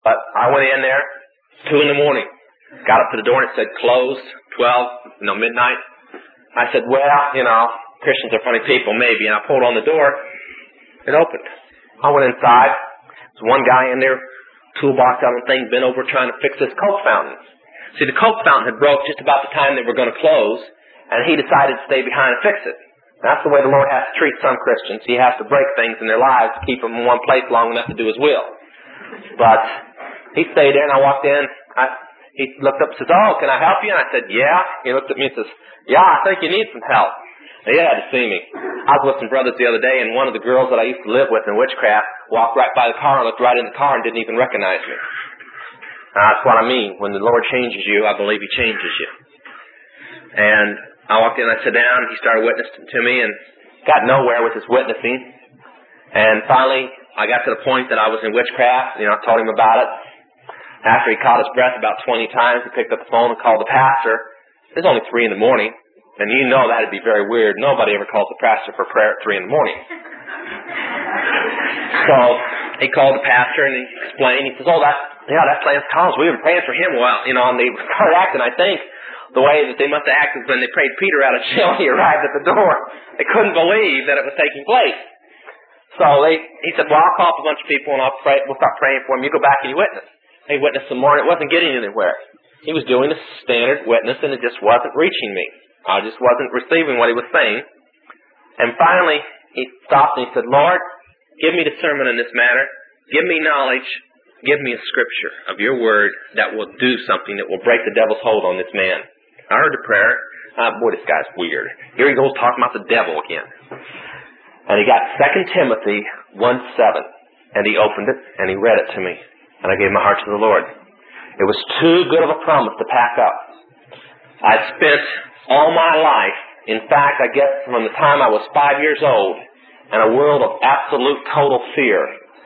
But I went in there, 2 in the morning. Got up to the door and it said closed, midnight. I said, well, Christians are funny people, maybe. And I pulled on the door. It opened. I went inside. There was one guy in there, toolbox out and thing, bent over trying to fix this Coke fountain. See, the Coke fountain had broke just about the time they were going to close, and he decided to stay behind and fix it. That's the way the Lord has to treat some Christians. He has to break things in their lives to keep them in one place long enough to do His will. But he stayed there, and I walked in. He looked up and says, oh, can I help you? And I said, yeah. He looked at me and says, yeah, I think you need some help. And he had to see me. I was with some brothers the other day, and one of the girls that I used to live with in witchcraft walked right by the car and looked right in the car and didn't even recognize me. That's what I mean. When the Lord changes you, I believe He changes you. And I walked in, I sat down, and he started witnessing to me and got nowhere with his witnessing. And finally, I got to the point that I was in witchcraft. I told him about it. After he caught his breath about 20 times, he picked up the phone and called the pastor. It was only 3 in the morning. And you know that'd be very weird. Nobody ever calls the pastor for prayer at 3 in the morning. So he called the pastor and he explained. He says, that's Lance Collins. We've been praying for him a while. And they started acting, I think, the way that they must have acted when they prayed Peter out of jail and he arrived at the door. They couldn't believe that it was taking place. So he said, well, I'll call up a bunch of people and we'll start praying for him. You go back and you witness. He witnessed some more and it wasn't getting anywhere. He was doing a standard witness and it just wasn't reaching me. I just wasn't receiving what he was saying. And finally, he stopped and he said, Lord, give me discernment in this matter. Give me knowledge. Give me a scripture of your word that will do something that will break the devil's hold on this man. I heard the prayer. Boy, this guy's weird. Here he goes talking about the devil again. And he got 2 Timothy 1:7. And he opened it and he read it to me. And I gave my heart to the Lord. It was too good of a promise to pack up. I'd spent all my life, in fact, I guess from the time I was 5 years old, in a world of absolute total fear.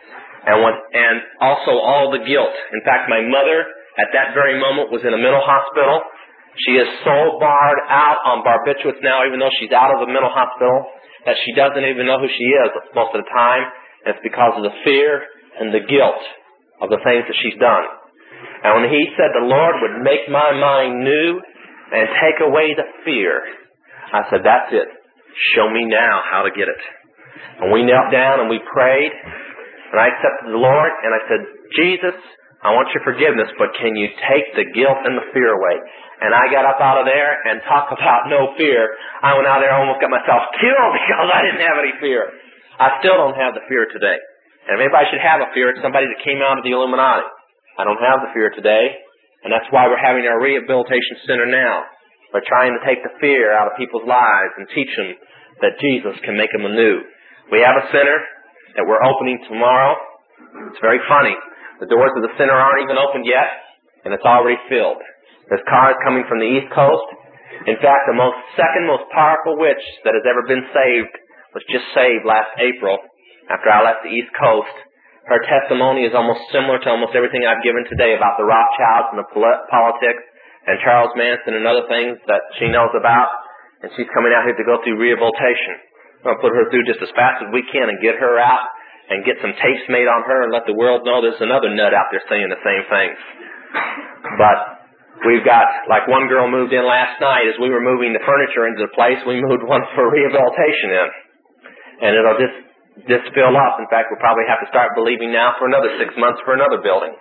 And also all the guilt. In fact, my mother, at that very moment, was in a mental hospital. She is so barred out on barbiturates now, even though she's out of the mental hospital, that she doesn't even know who she is most of the time. And it's because of the fear and the guilt of the things that she's done. And when he said the Lord would make my mind new and take away the fear, I said, that's it. Show me now how to get it. And we knelt down and we prayed. And I accepted the Lord and I said, Jesus, I want your forgiveness, but can you take the guilt and the fear away? And I got up out of there and talk about no fear. I went out there and almost got myself killed because I didn't have any fear. I still don't have the fear today. And if anybody should have a fear, it's somebody that came out of the Illuminati. I don't have the fear today. And that's why we're having our rehabilitation center now. We're trying to take the fear out of people's lives and teach them that Jesus can make them anew. We have a center that we're opening tomorrow. It's very funny. The doors of the center aren't even opened yet, and it's already filled. There's cars coming from the East Coast. In fact, the second most powerful witch that has ever been saved was just saved last April after I left the East Coast. Her testimony is almost similar to almost everything I've given today about the Rothschilds and the politics and Charles Manson and other things that she knows about. And she's coming out here to go through rehabilitation. We're going to put her through just as fast as we can and get her out and get some tapes made on her and let the world know there's another nut out there saying the same things. But we've got, like one girl moved in last night as we were moving the furniture into the place, we moved one for rehabilitation in. And it'll just fill up. In fact, we'll probably have to start believing now for another 6 months for another building.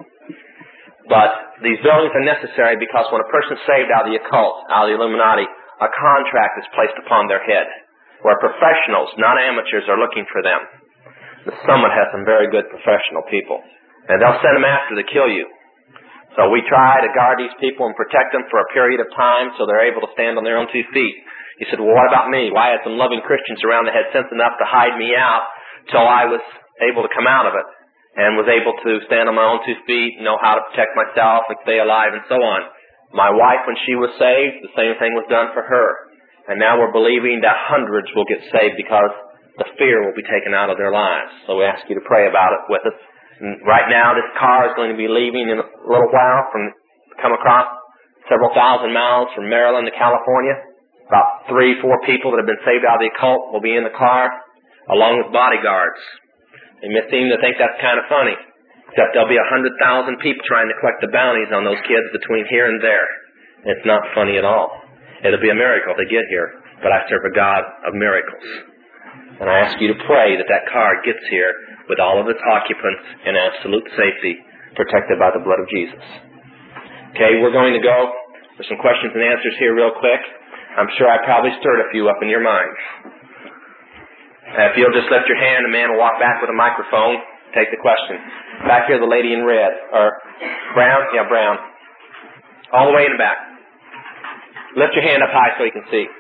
But these buildings are necessary because when a person's saved out of the occult, out of the Illuminati, a contract is placed upon their head where professionals, not amateurs, are looking for them. The Summit has some very good professional people. And they'll send them after to kill you. So we try to guard these people and protect them for a period of time so they're able to stand on their own 2 feet. You said, well, what about me? Well, I had some loving Christians around that had sense enough to hide me out till I was able to come out of it and was able to stand on my own 2 feet, know how to protect myself and stay alive and so on. My wife, when she was saved, the same thing was done for her. And now we're believing that hundreds will get saved because the fear will be taken out of their lives. So we ask you to pray about it with us. And right now, this car is going to be leaving in a little while come across several thousand miles from Maryland to California. About 3-4 people that have been saved out of the occult will be in the car, along with bodyguards. They may seem to think that's kind of funny. Except there'll be 100,000 people trying to collect the bounties on those kids between here and there. It's not funny at all. It'll be a miracle if they get here, but I serve a God of miracles. And I ask you to pray that that car gets here with all of its occupants in absolute safety, protected by the blood of Jesus. Okay, we're going to go. There's some questions and answers here real quick. I'm sure I probably stirred a few up in your minds. If you'll just lift your hand, a man will walk back with a microphone, take the question. Back here, the lady in red. Or brown? Yeah, brown. All the way in the back. Lift your hand up high so you can see.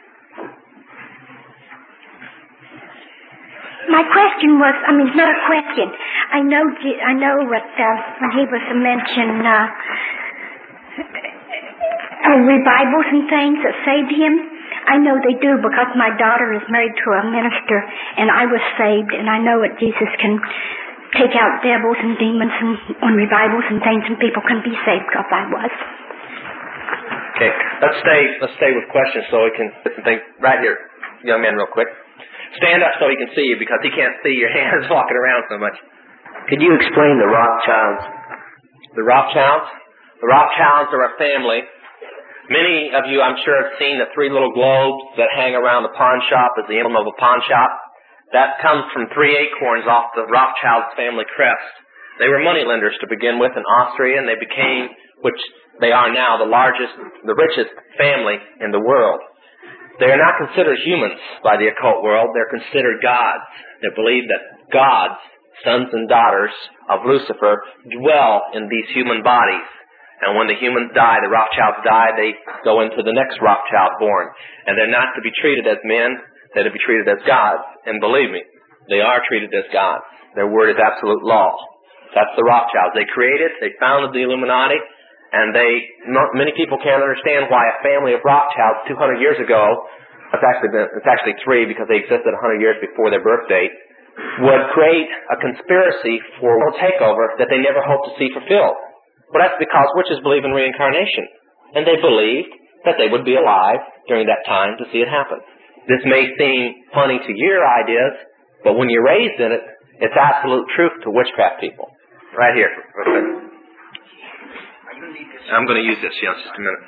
My question was, it's not a question. I know what, when he was mentioned, revivals and things that saved him. I know they do because my daughter is married to a minister and I was saved, and I know that Jesus can take out devils and demons and on revivals and things, and people can be saved because I was. Okay, let's stay with questions so we can get some things right here. Young man, real quick. Stand up so he can see you because he can't see your hands walking around so much. Could you explain the Rothschilds? The Rothschilds? The Rothschilds are a family. Many of you, I'm sure, have seen the 3 little globes that hang around the pawn shop as the emblem of a pawn shop. That comes from 3 acorns off the Rothschilds family crest. They were moneylenders to begin with in Austria, and they became, which they are now, the richest family in the world. They are not considered humans by the occult world. They're considered gods. They believe that gods, sons and daughters of Lucifer, dwell in these human bodies. And when the humans die, the Rothschilds die, they go into the next Rothschild born. And they're not to be treated as men, they're to be treated as gods. And believe me, they are treated as gods. Their word is absolute law. That's the Rothschilds. They founded the Illuminati, and many people can't understand why a family of Rothschilds 200 years ago, it's actually 3 because they existed 100 years before their birth date, would create a conspiracy for world takeover that they never hoped to see fulfilled. Well, that's because witches believe in reincarnation, and they believed that they would be alive during that time to see it happen. This may seem funny to your ideas, but when you're raised in it, it's absolute truth to witchcraft people. Right here. I'm going to use this, just a minute.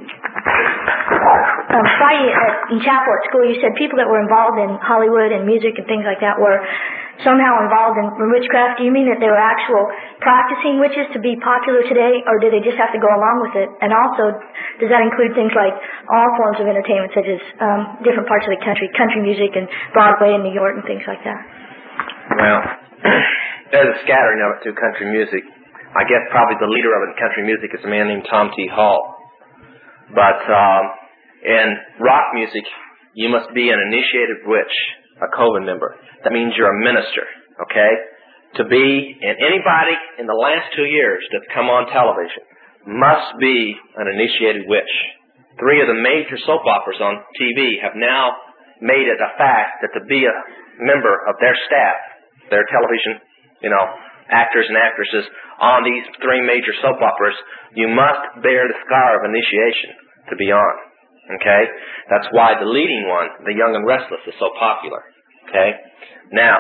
Friday in chapel at school, you said people that were involved in Hollywood and music and things like that were somehow involved in witchcraft. Do you mean that they were actual practicing witches to be popular today, or did they just have to go along with it? And also, does that include things like all forms of entertainment, such as different parts of the country music and Broadway in New York and things like that? Well, there's a scattering of it to country music. I guess probably the leader of it in country music is a man named Tom T. Hall. But in rock music, you must be an initiated witch, a coven member. That means you're a minister, okay? And anybody in the last 2 years that's come on television must be an initiated witch. 3 of the major soap operas on TV have now made it a fact that to be a member of their staff, their television, actors and actresses on these 3 major soap operas, you must bear the scar of initiation to be on. Okay? That's why the leading one, The Young and Restless, is so popular. Okay? Now,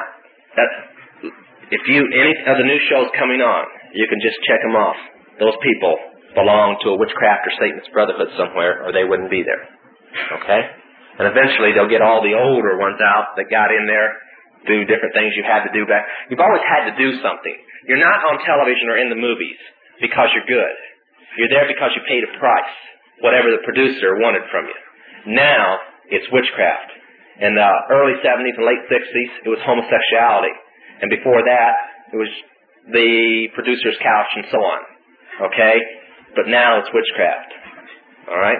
any of the new shows coming on, you can just check them off. Those people belong to a witchcraft or Satanist brotherhood somewhere, or they wouldn't be there. Okay? And eventually they'll get all the older ones out that got in there, do different things you had to do back. You've always had to do something. You're not on television or in the movies because you're good. You're there because you paid a price, whatever the producer wanted from you. Now, it's witchcraft. In the early 70s and late 60s, it was homosexuality. And before that, it was the producer's couch and so on. Okay? But now it's witchcraft. All right?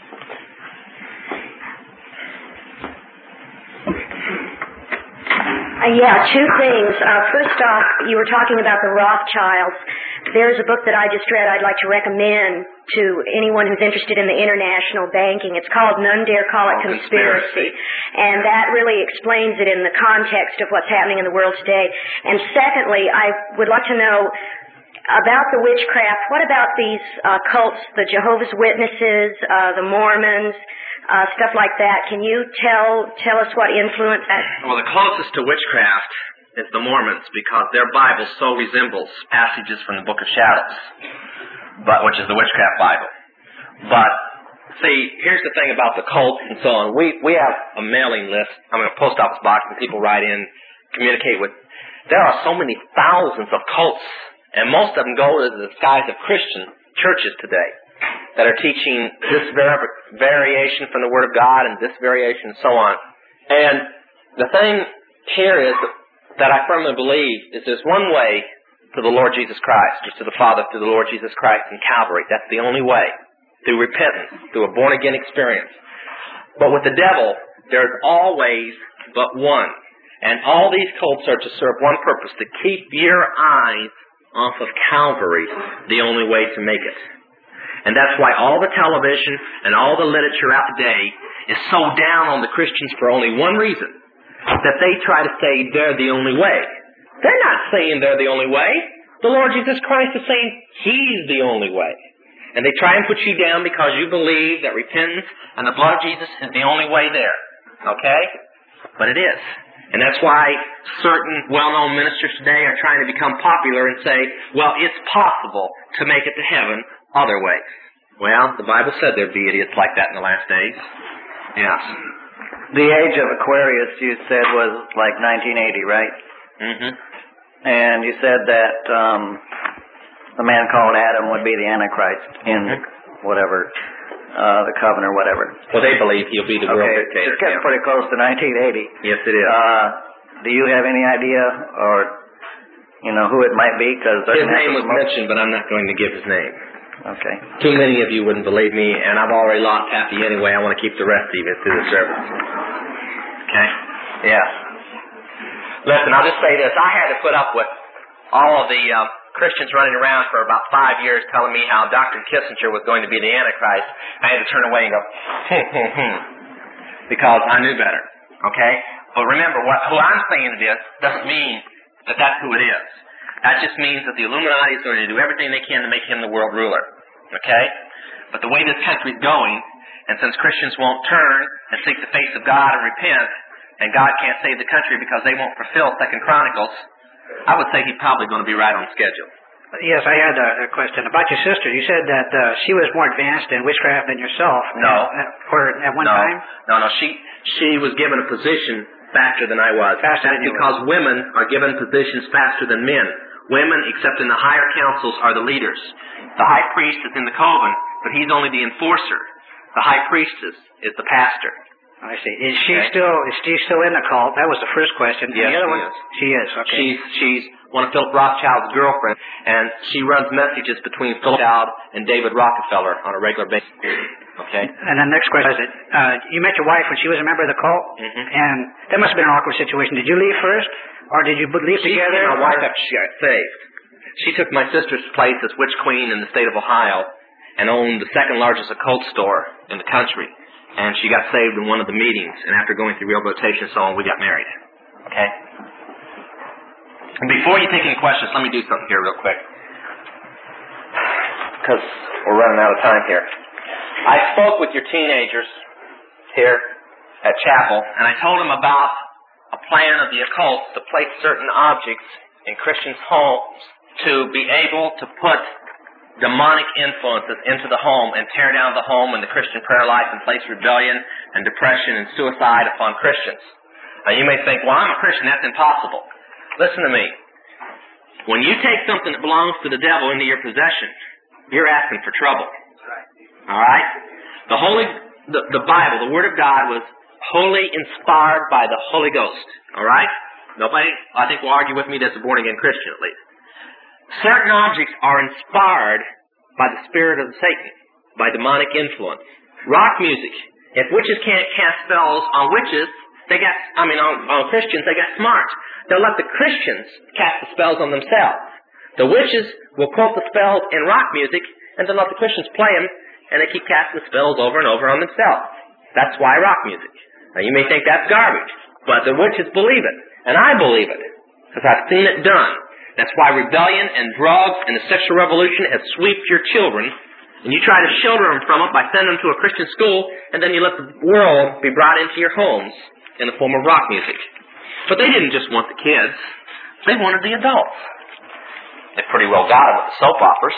Yeah, 2 things. First off, you were talking about the Rothschilds. There's a book that I just read I'd like to recommend to anyone who's interested in the international banking. It's called None Dare Call It Conspiracy. And that really explains it in the context of what's happening in the world today. And secondly, I would like to know about the witchcraft. What about these cults, the Jehovah's Witnesses, the Mormons, stuff like that? Can you tell us what influence that? Well, the closest to witchcraft is the Mormons, because their Bible so resembles passages from the Book of Shadows, which is the Witchcraft Bible. But, see, here's the thing about the cults and so on. We have a mailing list, a post office box, and people write in, communicate with. There are so many thousands of cults, and most of them go to the disguise of Christian churches today that are teaching this variation from the Word of God and this variation and so on. And the thing here is that I firmly believe is there's one way to the Lord Jesus Christ, or to the Father through the Lord Jesus Christ in Calvary. That's the only way. Through repentance, through a born-again experience. But with the devil, there's always but one. And all these cults are to serve one purpose, to keep your eyes off of Calvary, the only way to make it. And that's why all the television and all the literature out today is so down on the Christians for only one reason, that they try to say they're the only way. They're not saying they're the only way. The Lord Jesus Christ is saying He's the only way. And they try and put you down because you believe that repentance and the blood of Jesus is the only way there. Okay? But it is. And that's why certain well-known ministers today are trying to become popular and say, well, it's possible to make it to heaven other ways. Well, the Bible said there'd be idiots like that in the last days. Yes. The age of Aquarius, you said, was like 1980, right? Mm-hmm. And you said that the man called Adam would be the Antichrist in whatever, the covenant or whatever. Well, they believe he'll be the world dictator. It's getting pretty close to 1980. Yes, it is. Do you have any idea, or, who it might be? Cause his name was mentioned, but I'm not going to give his name. Okay. Too many of you wouldn't believe me, and I've already lost half of you anyway. I want to keep the rest of you through the service. Okay? Yeah. Listen, I'll just say this. I had to put up with all of the Christians running around for about 5 years telling me how Dr. Kissinger was going to be the Antichrist. I had to turn away and go, because I knew better. Okay? But remember, who I'm saying it is doesn't mean that that's who it is. That just means that the Illuminati is going to do everything they can to make him the world ruler. Okay? But the way this country's going, and since Christians won't turn and seek the face of God and repent, and God can't save the country because they won't fulfill 2 Chronicles, I would say he's probably going to be right on schedule. Yes, I had a question about your sister. You said that she was more advanced in witchcraft than yourself. No. At one time? No. She was given a position faster than I was. Faster than you because were. women are given positions faster than men. Women, except in the higher councils, are the leaders. The high priest is in the coven, but he's only the enforcer. The high priestess is the pastor. I see. Is she still in the cult? That was the first question. Yes, the other she one? is. She is, okay. She's one of Philip Rothschild's girlfriends, and she runs messages between Philip Rothschild and David Rockefeller on a regular basis. Okay? And then the next question is, you met your wife when she was a member of the cult, and that must have been an awkward situation. Did you leave first, or did you leave together? My wife after she got saved. She took my sister's place as witch queen in the state of Ohio and owned the second largest occult store in the country. And she got saved in one of the meetings, and after going through rehabilitation and so on, we got married. Okay? And before you take any questions, let me do something here real quick. Because we're running out of time here. I spoke with your teenagers here at chapel, and I told them about a plan of the occult to place certain objects in Christians' homes to be able to put demonic influences into the home and tear down the home and the Christian prayer life and place rebellion and depression and suicide upon Christians. Now you may think, well, I'm a Christian, that's impossible. Listen to me. When you take something that belongs to the devil into your possession, you're asking for trouble. Alright? The Bible, the Word of God, was wholly inspired by the Holy Ghost. Alright? Nobody, I think, will argue with me that's a born-again Christian, at least. Certain objects are inspired by the spirit of Satan, by demonic influence. Rock music. If witches can't cast spells on witches, on Christians, they got smart. They'll let the Christians cast the spells on themselves. The witches will quote the spells in rock music, and they'll let the Christians play them, and they keep casting the spells over and over on themselves. That's why rock music. Now you may think that's garbage, but the witches believe it, and I believe it, because I've seen it done. That's why rebellion and drugs and the sexual revolution has swept your children, and you try to shelter them from it by sending them to a Christian school, and then you let the world be brought into your homes in the form of rock music. But they didn't just want the kids. They wanted the adults. They pretty well got them with the soap operas.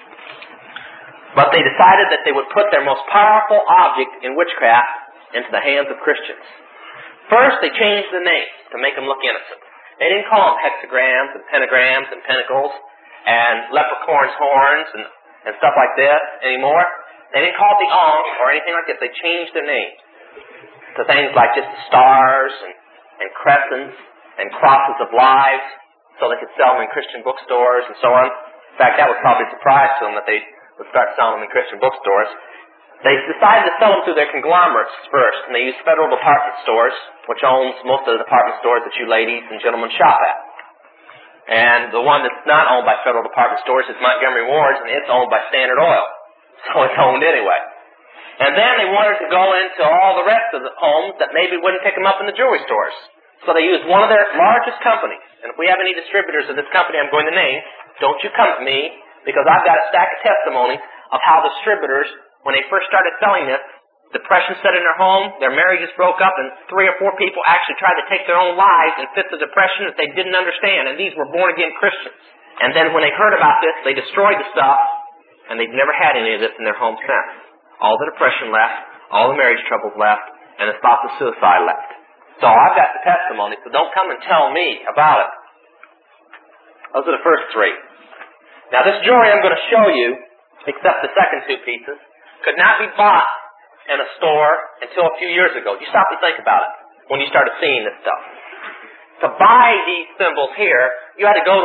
But they decided that they would put their most powerful object in witchcraft into the hands of Christians. First, they changed the names to make them look innocent. They didn't call them hexagrams and pentagrams and pentacles and leprechaun's horns and stuff like that anymore. They didn't call it the Ankh or anything like that. They changed their names to things like just stars and crescents and crosses of lives so they could sell them in Christian bookstores and so on. In fact, that was probably a surprise to them that they would start selling them in Christian bookstores. They decided to sell them through their conglomerates first, and they used Federal Department Stores, which owns most of the department stores that you ladies and gentlemen shop at. And the one that's not owned by Federal Department Stores is Montgomery Ward's, and it's owned by Standard Oil. So it's owned anyway. And then they wanted to go into all the rest of the homes that maybe wouldn't pick them up in the jewelry stores. So they used one of their largest companies. And if we have any distributors of this company I'm going to name, don't you come to me, because I've got a stack of testimonies of how distributors, when they first started selling this, depression set in their home, their marriages broke up, and 3 or 4 people actually tried to take their own lives in fits of depression that they didn't understand. And these were born-again Christians. And then when they heard about this, they destroyed the stuff, and they've never had any of this in their home since. All the depression left, all the marriage troubles left, and the thoughts of suicide left. So I've got the testimony, so don't come and tell me about it. Those are the first 3. Now this jewelry I'm going to show you, except the second 2 pieces, could not be bought in a store until a few years ago. You stop and think about it when you started seeing this stuff. To buy these symbols here, you had to go to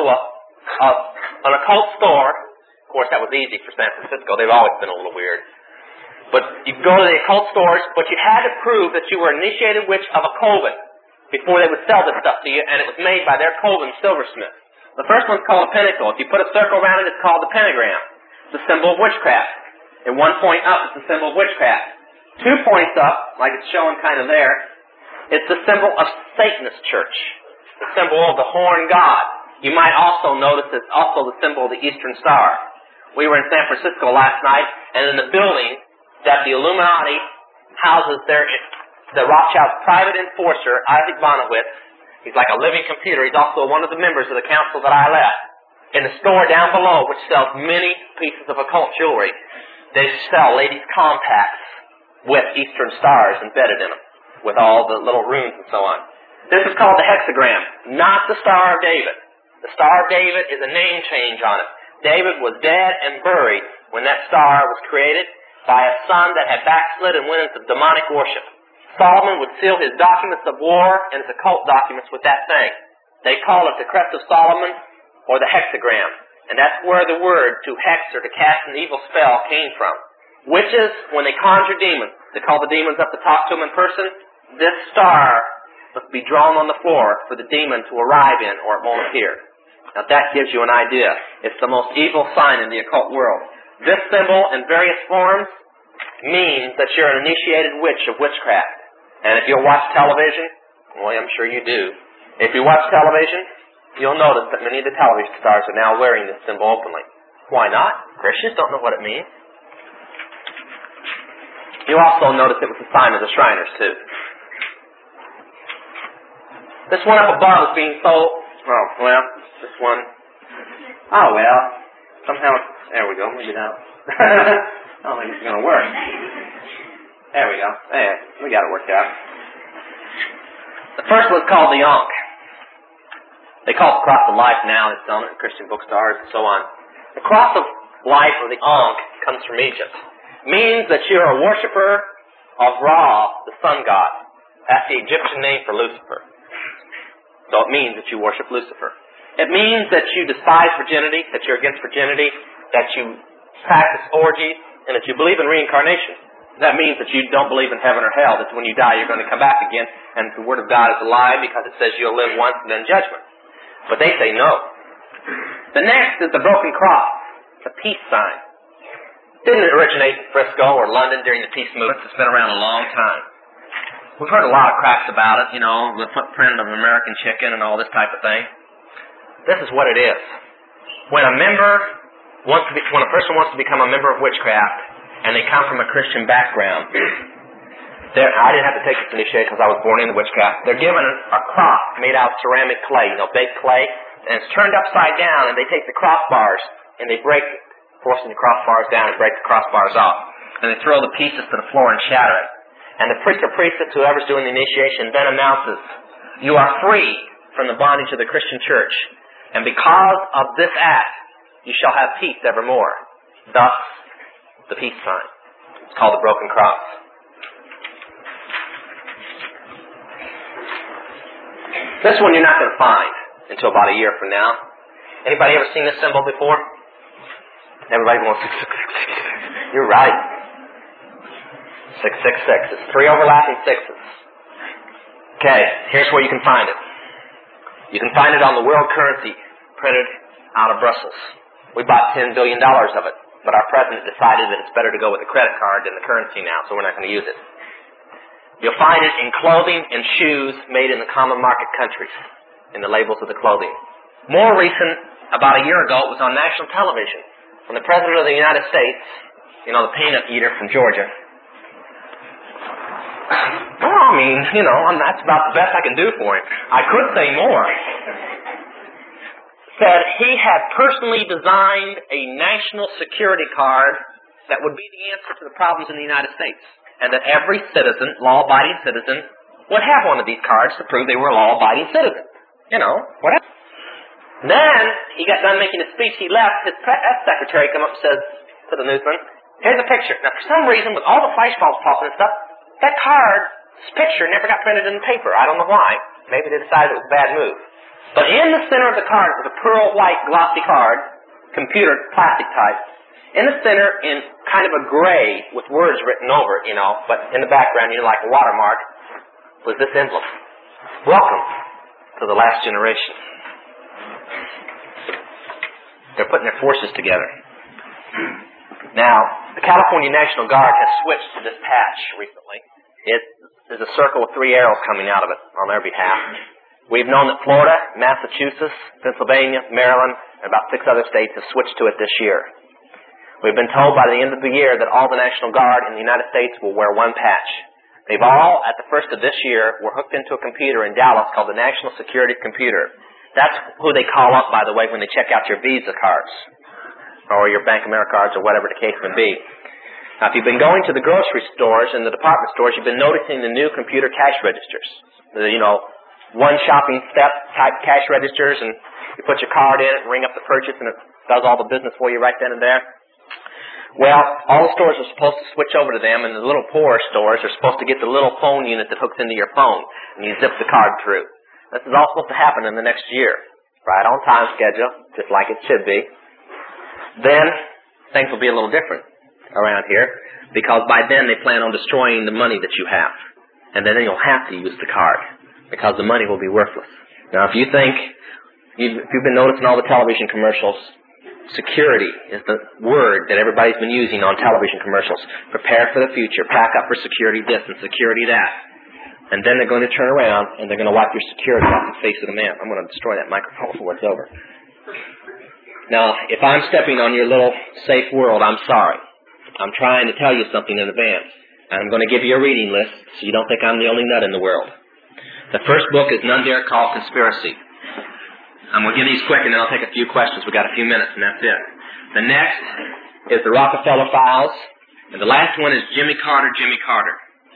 an occult store. Of course, that was easy for San Francisco. They've always been a little weird. But you go to the occult stores, but you had to prove that you were an initiated witch of a coven before they would sell this stuff to you, and it was made by their coven silversmith. The first one's called a pentacle. If you put a circle around it, it's called the pentagram. It's a symbol of witchcraft. And 1 point up, it's a symbol of witchcraft. 2 points up, like it's showing kind of there, it's the symbol of Satanist church, the symbol of the horn god. You might also notice it's also the symbol of the Eastern Star. We were in San Francisco last night, and in the building that the Illuminati houses the Rothschild's private enforcer, Isaac Bonowitz, he's like a living computer. He's also one of the members of the council that I led. In the store down below, which sells many pieces of occult jewelry, they sell ladies' compacts with Eastern stars embedded in them, with all the little runes and so on. This is called the hexagram, not the Star of David. The Star of David is a name change on it. David was dead and buried when that star was created by a son that had backslid and went into demonic worship. Solomon would seal his documents of war and his occult documents with that thing. They call it the Crest of Solomon or the hexagram. And that's where the word to hex or to cast an evil spell came from. Witches, when they conjure demons, they call the demons up to talk to them in person. This star must be drawn on the floor for the demon to arrive in, or it won't appear. Now that gives you an idea. It's the most evil sign in the occult world. This symbol, in various forms, means that you're an initiated witch of witchcraft. And if you'll watch television, well, I'm sure you do. If you watch television, you'll notice that many of the television stars are now wearing this symbol openly. Why not? Christians don't know what it means. You also notice it was a sign of the Shriners, too. This one up above is being sold. Oh, well, this one. Oh, well. Somehow, there we go. Maybe that. I don't think it's going to work. There we go. There, we got it worked out. The first one's called the Ankh. They call it the Cross of Life now. It's selling it in Christian bookstores and so on. The Cross of Life, or the Ankh, comes from Egypt. Means that you're a worshiper of Ra, the sun god. That's the Egyptian name for Lucifer. So it means that you worship Lucifer. It means that you despise virginity, that you're against virginity, that you practice orgies, and that you believe in reincarnation. That means that you don't believe in heaven or hell, that when you die you're going to come back again, and the Word of God is a lie because it says you'll live once and then judgment. But they say no. The next is the broken cross, the peace sign. It didn't originate in Frisco or London during the peace movement. It's been around a long time. We've heard a lot of cracks about it, the footprint of American chicken and all this type of thing. This is what it is. When a person wants to become a member of witchcraft, and they come from a Christian background, I didn't have to take this initiation because I was born into witchcraft. They're given a cross made out of ceramic clay, baked clay, and it's turned upside down, and they take the crossbars and they break it, forcing the crossbars down and break the crossbars off. And they throw the pieces to the floor and shatter it. And the priest or priestess, whoever's doing the initiation, then announces, "You are free from the bondage of the Christian church. And because of this act, you shall have peace evermore." Thus, the peace sign. It's called the broken cross. This one you're not going to find until about a year from now. Anybody ever seen this symbol before? Everybody going, 666. You're right. 666. It's 3 overlapping sixes. Okay, here's where you can find it. You can find it on the world currency printed out of Brussels. We bought $10 billion of it, but our president decided that it's better to go with a credit card than the currency now, so we're not going to use it. You'll find it in clothing and shoes made in the common market countries, in the labels of the clothing. More recent, about a year ago, it was on national television, when the President of the United States, the peanut eater from Georgia, that's about the best I can do for him. I could say more. Said he had personally designed a national security card that would be the answer to the problems in the United States. And that every citizen, law-abiding citizen, would have one of these cards to prove they were a law-abiding citizen. Whatever. Then, he got done making his speech, he left, his press secretary came up and says to the newsman, "Here's a picture." Now, for some reason, with all the flashbulbs popping and stuff, that card's picture never got printed in the paper. I don't know why. Maybe they decided it was a bad move. But in the center of the card was a pearl white glossy card, computer plastic type. In the center, in kind of a gray with words written over it, but in the background, like a watermark, was this emblem. "Welcome to the last generation." They're putting their forces together. Now, the California National Guard has switched to this patch recently. There's a circle with 3 arrows coming out of it on their behalf. We've known that Florida, Massachusetts, Pennsylvania, Maryland, and about 6 other states have switched to it this year. We've been told by the end of the year that all the National Guard in the United States will wear one patch. They've all, at the first of this year, were hooked into a computer in Dallas called the National Security Computer. That's who they call up, by the way, when they check out your Visa cards or your Bank of America cards or whatever the case may be. Now, if you've been going to the grocery stores and the department stores, you've been noticing the new computer cash registers. One shopping step type cash registers, and you put your card in it and ring up the purchase, and it does all the business for you right then and there. Well, all the stores are supposed to switch over to them, and the little poorer stores are supposed to get the little phone unit that hooks into your phone, and you zip the card through. This is all supposed to happen in the next year, right on time schedule, just like it should be. Then, things will be a little different around here, because by then they plan on destroying the money that you have. And then you'll have to use the card, because the money will be worthless. Now, if you've been noticing all the television commercials, security is the word that everybody's been using on television commercials. Prepare for the future, pack up for security this and security that. And then they're going to turn around and they're going to wipe your security off the face of the man. I'm going to destroy that microphone before it's over. Now, if I'm stepping on your little safe world, I'm sorry. I'm trying to tell you something in advance. And I'm going to give you a reading list so you don't think I'm the only nut in the world. The first book is None Dare Call Conspiracy. I'm going to give these quick and then I'll take a few questions. We've got a few minutes and that's it. The next is the Rockefeller Files. And the last one is Jimmy Carter, Jimmy Carter.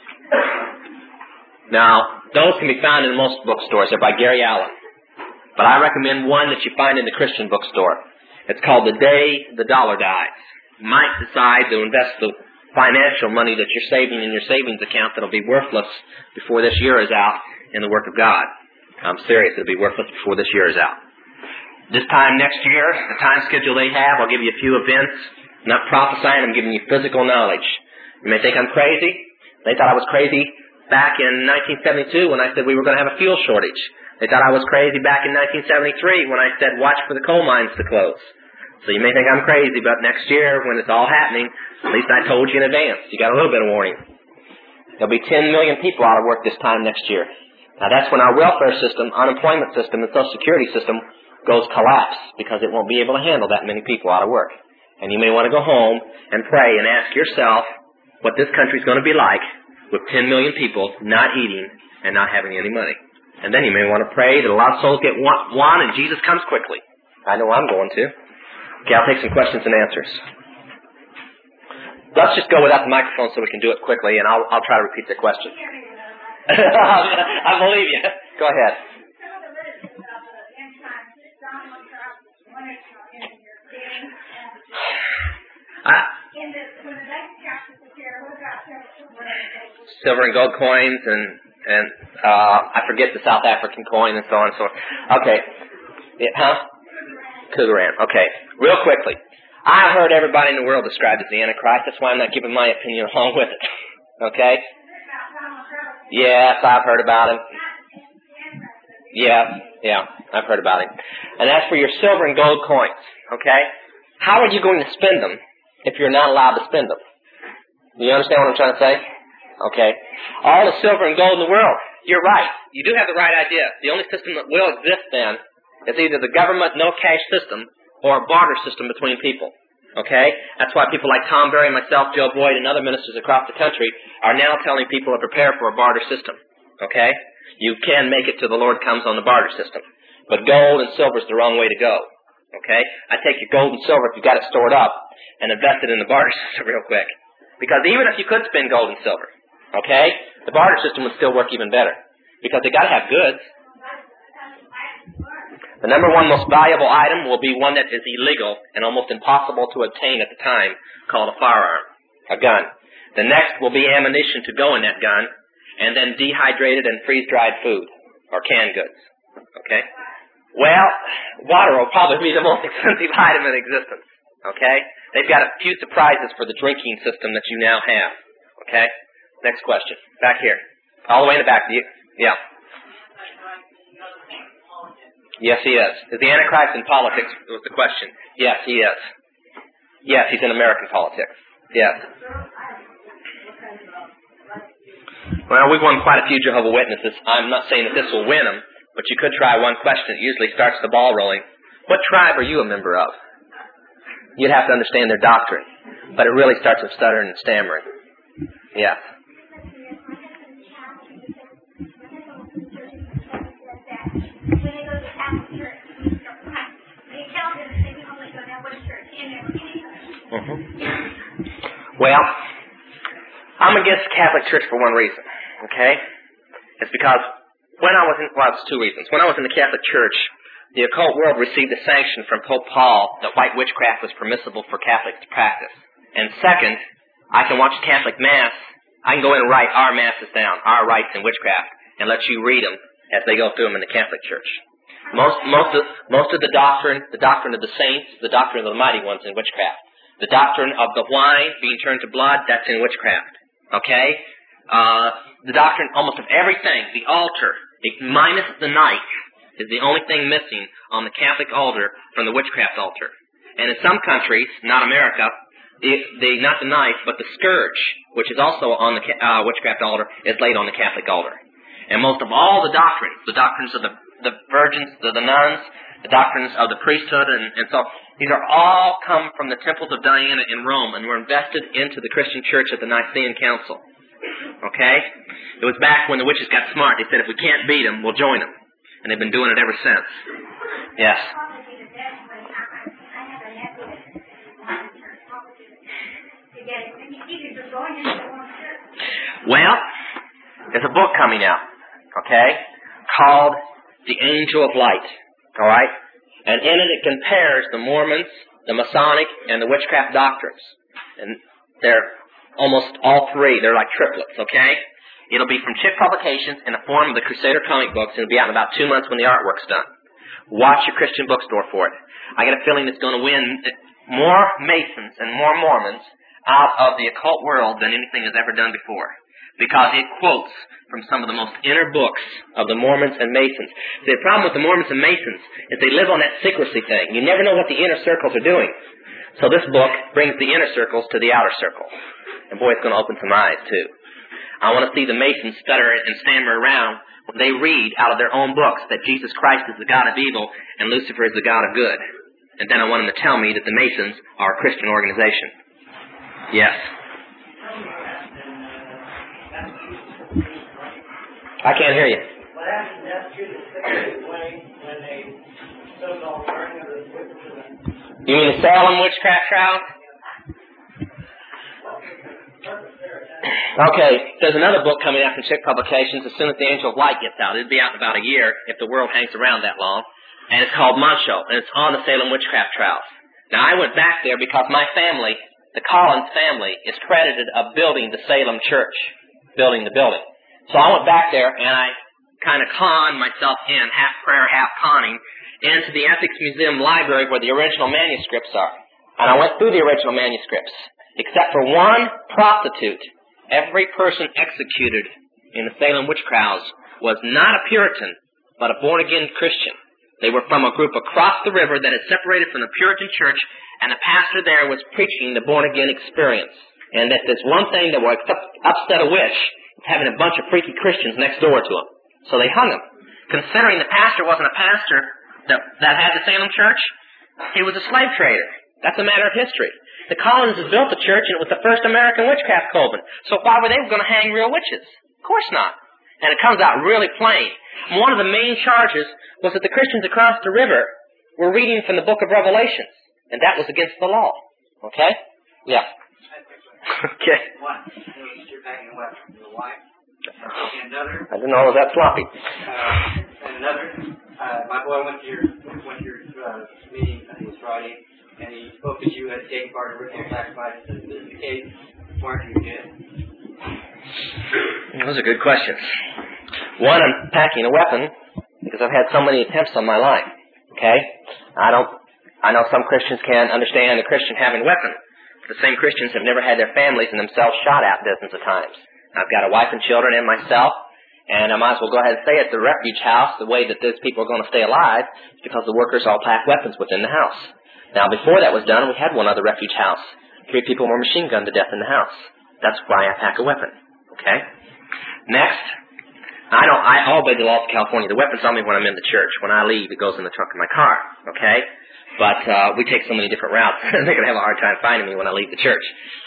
Now, those can be found in most bookstores. They're by Gary Allen. But I recommend one that you find in the Christian bookstore. It's called The Day the Dollar Dies. You might decide to invest the financial money that you're saving in your savings account that'll be worthless before this year is out in the work of God. I'm serious, it'll be worthless before this year is out. This time next year, the time schedule they have, I'll give you a few events. I'm not prophesying, I'm giving you physical knowledge. You may think I'm crazy. They thought I was crazy back in 1972 when I said we were going to have a fuel shortage. They thought I was crazy back in 1973 when I said watch for the coal mines to close. So you may think I'm crazy, but next year when it's all happening, at least I told you in advance. You got a little bit of warning. There'll be 10 million people out of work this time next year. Now that's when our welfare system, unemployment system, and Social Security system goes collapse because it won't be able to handle that many people out of work. And you may want to go home and pray and ask yourself what this country's going to be like with 10 million people not eating and not having any money. And then you may want to pray that a lot of souls get won and Jesus comes quickly. I know I'm going to. Okay, I'll take some questions and answers. Let's just go without the microphone so we can do it quickly, and I'll try to repeat the question. I believe you. Go ahead. Silver and gold coins and I forget the South African coin and so on and so on. Okay. Cougaran. Okay. Real quickly. I heard everybody in the world described as the Antichrist. That's why I'm not giving my opinion along with it. Okay? Yes, I've heard about him. Yeah, I've heard about him. And as for your silver and gold coins, okay? How are you going to spend them if you're not allowed to spend them? Do you understand what I'm trying to say? Okay. All the silver and gold in the world. You're right. You do have the right idea. The only system that will exist then is either the government no-cash system or a barter system between people. Okay? That's why people like Tom Berry, myself, Joe Boyd, and other ministers across the country are now telling people to prepare for a barter system. Okay? You can make it till the Lord comes on the barter system. But gold and silver is the wrong way to go. Okay? I take your gold and silver if you've got it stored up and invest it in the barter system real quick. Because even if you could spend gold and silver, okay, the barter system would still work even better. Because they got to have goods. The number one most valuable item will be one that is illegal and almost impossible to obtain at the time, called a firearm, a gun. The next will be ammunition to go in that gun, and then dehydrated and freeze-dried food, or canned goods. Okay? Well, water will probably be the most expensive item in existence. Okay? They've got a few surprises for the drinking system that you now have. Okay? Next question. Back here. All the way in the back. Yeah. Yes, he is. Is the Antichrist in politics was the question. Yes, he is. Yes, he's in American politics. Yes. Well, we've won quite a few Jehovah's Witnesses. I'm not saying that this will win them, but you could try one question. It usually starts the ball rolling. What tribe are you a member of? You'd have to understand their doctrine, but it really starts with stuttering and stammering. Yeah. Well, I'm against the Catholic Church for one reason, okay? It's because it's two reasons. When I was in the Catholic Church, the occult world received a sanction from Pope Paul that white witchcraft was permissible for Catholics to practice. And second, I can watch Catholic Mass. I can go in and write our Masses down, our rites in witchcraft, and let you read them as they go through them in the Catholic Church. Most of the doctrine of the saints, the doctrine of the mighty ones in witchcraft. The doctrine of the wine being turned to blood, that's in witchcraft. Okay? The doctrine almost of everything, the altar, minus the knife, is the only thing missing on the Catholic altar from the witchcraft altar. And in some countries, not America, not the knife, but the scourge, which is also on the witchcraft altar, is laid on the Catholic altar. And most of all the doctrines of the virgins, the nuns, the doctrines of the priesthood, and so these are all come from the temples of Diana in Rome and were invested into the Christian church at the Nicene Council. Okay? It was back when the witches got smart. They said, if we can't beat them, we'll join them. And they've been doing it ever since. Yes. Well, there's a book coming out, okay, called The Angel of Light, all right? And in it compares the Mormons, the Masonic, and the witchcraft doctrines. And they're almost all three. They're like triplets, okay? It'll be from Chick Publications in the form of the Crusader comic books, and it'll be out in about 2 months when the artwork's done. Watch your Christian bookstore for it. I get a feeling it's going to win more Masons and more Mormons out of the occult world than anything has ever done before. Because it quotes from some of the most inner books of the Mormons and Masons. The problem with the Mormons and Masons is they live on that secrecy thing. You never know what the inner circles are doing. So this book brings the inner circles to the outer circle. And boy, it's going to open some eyes, too. I want to see the Masons stutter and stammer around when they read out of their own books that Jesus Christ is the God of evil and Lucifer is the God of good. And then I want them to tell me that the Masons are a Christian organization. Yes. I can't hear you. You mean the Salem witchcraft trial? Okay, there's another book coming out from Chick Publications as soon as The Angel of Light gets out. It'll be out in about a year if the world hangs around that long. And it's called Moncho, and it's on the Salem witchcraft trials. Now, I went back there because my family, the Collins family, is credited of building the Salem church, building the building. So I went back there, and I kind of conned myself in, half prayer, half conning, into the Ethics Museum library where the original manuscripts are. And I went through the original manuscripts. Except for one prostitute, every person executed in the Salem witch trials was not a Puritan, but a born-again Christian. They were from a group across the river that had separated from the Puritan church, and the pastor there was preaching the born-again experience. And that this one thing that would upset a witch was having a bunch of freaky Christians next door to him. So they hung him. Considering the pastor wasn't a pastor that had the Salem church, he was a slave trader. That's a matter of history. The Collinses built the church, and it was the first American witchcraft coven. So why were they going to hang real witches? Of course not. And it comes out really plain. One of the main charges was that the Christians across the river were reading from the book of Revelation, and that was against the law. Okay? Yeah. Okay. You're packing a weapon. Your wife. Another. I didn't know it was that sloppy. And another. My boy went to your meeting. I think it was Friday. And he spoke that you had taken part in ritual sacrifices. Is this the case? Weren't you dead? Those are good questions. One, I'm packing a weapon because I've had so many attempts on my life. Okay? I know some Christians can understand a Christian having a weapon. The same Christians have never had their families and themselves shot at dozens of times. I've got a wife and children and myself, and I might as well go ahead and stay at the refuge house. The way that those people are going to stay alive is because the workers all pack weapons within the house. Now, before that was done, we had one other refuge house. 3 people were machine gunned to death in the house. That's why I pack a weapon. Okay? Next, I obey the laws of California. The weapon's on me when I'm in the church. When I leave, it goes in the trunk of my car. Okay? But we take so many different routes, they're going to have a hard time finding me when I leave the church.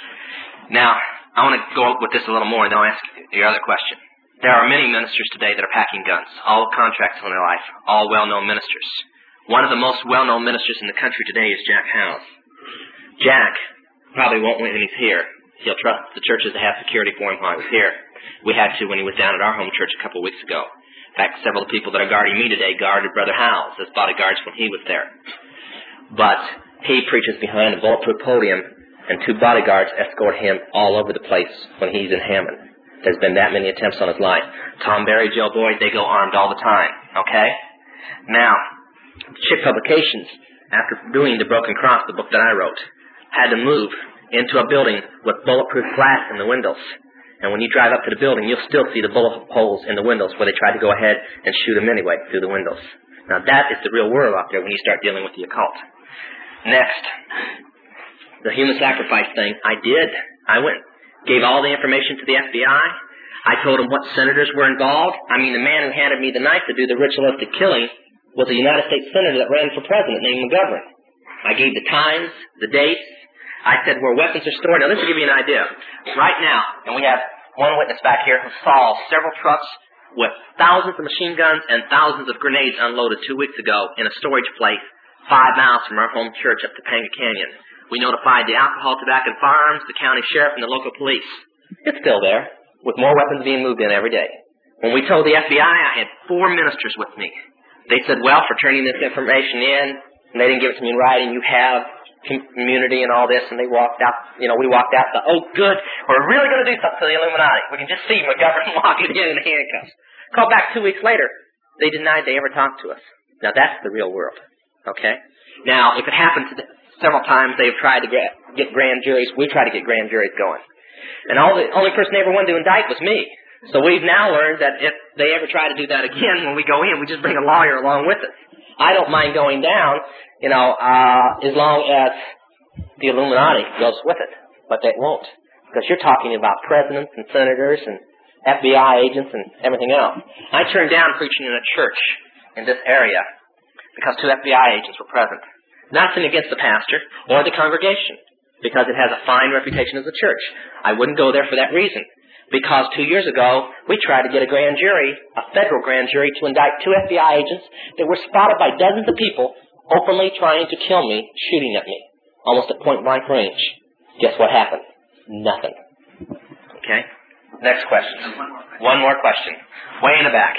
Now, I want to go with this a little more, and then I'll ask your other question. There are many ministers today that are packing guns, all with contracts on their life, all well-known ministers. One of the most well-known ministers in the country today is Jack Howes. Jack probably won't when he's here. He'll trust the churches to have security for him while he was here. We had to when he was down at our home church a couple of weeks ago. In fact, several of the people that are guarding me today guarded Brother Howes as bodyguards when he was there. But he preaches behind a bulletproof podium, and 2 bodyguards escort him all over the place when he's in Hammond. There's been that many attempts on his life. Tom Berry, Joe Boyd, they go armed all the time. Okay? Now, Chick Publications, after doing The Broken Cross, the book that I wrote, had to move into a building with bulletproof glass in the windows. And when you drive up to the building, you'll still see the bullet holes in the windows where they tried to go ahead and shoot them anyway through the windows. Now that is the real world out there when you start dealing with the occult. Next, the human sacrifice thing, I went, gave all the information to the FBI. I told them what senators were involved. I mean, the man who handed me the knife to do the ritualistic killing was a United States senator that ran for president named McGovern. I gave the times, the dates. I said where weapons are stored. Now, this will give you an idea. Right now, and we have one witness back here who saw several trucks with thousands of machine guns and thousands of grenades unloaded 2 weeks ago in a storage place 5 miles from our home church up Topanga Canyon. We notified the Alcohol, Tobacco, and Firearms, the county sheriff, and the local police. It's still there, with more weapons being moved in every day. When we told the FBI, I had 4 ministers with me. They said, well, for turning this information in, and they didn't give it to me in writing, you have community and all this, and they walked out, we walked out, thought, oh, good, we're really going to do something to the Illuminati. We can just see McGovern walking in handcuffs. Called back 2 weeks later. They denied they ever talked to us. Now, that's the real world, okay? Now, if it happens several times, they've tried to get grand juries. We try to get grand juries going. And the only person they ever wanted to indict was me. So we've now learned that if they ever try to do that again, when we go in, we just bring a lawyer along with us. I don't mind going down, as long as the Illuminati goes with it. But they won't. Because you're talking about presidents and senators and FBI agents and everything else. I turned down preaching in a church in this area because 2 FBI agents were present. Nothing against the pastor or the congregation, because it has a fine reputation as a church. I wouldn't go there for that reason. because 2 years ago, we tried to get a grand jury, a federal grand jury, to indict 2 FBI agents that were spotted by dozens of people openly trying to kill me, shooting at me, almost at point-blank range. Guess what happened? Nothing. Okay? Next question. One more question. Way in the back.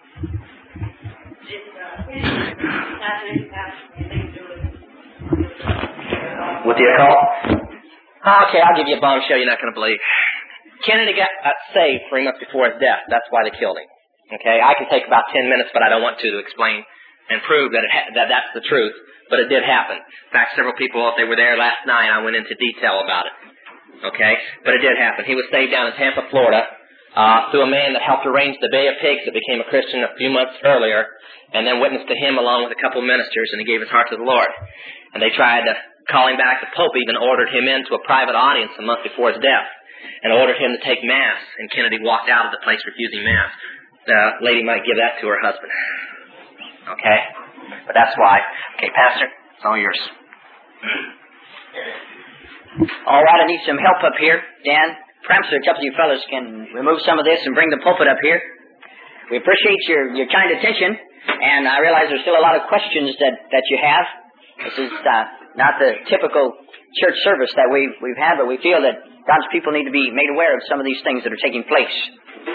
With the occult? Okay, I'll give you a bombshell you're not going to believe. Kennedy got saved 3 months before his death. That's why they killed him. Okay, I can take about 10 minutes, but I don't want to explain and prove that that's the truth. But it did happen. In fact, several people, if they were there last night, I went into detail about it. Okay, but it did happen. He was saved down in Tampa, Florida, through a man that helped arrange the Bay of Pigs that became a Christian a few months earlier, and then witnessed to him along with a couple ministers, and he gave his heart to the Lord. And they tried to call him back. The Pope even ordered him into a private audience a month before his death, and ordered him to take Mass, and Kennedy walked out of the place refusing Mass. The lady might give that to her husband. Okay? But that's why. Okay, Pastor, it's all yours. All right, I need some help up here. Dan, perhaps a couple of you fellas can remove some of this and bring the pulpit up here. We appreciate your kind attention, and I realize there's still a lot of questions that you have. This is not the typical church service that we've had, but we feel that God's people need to be made aware of some of these things that are taking place.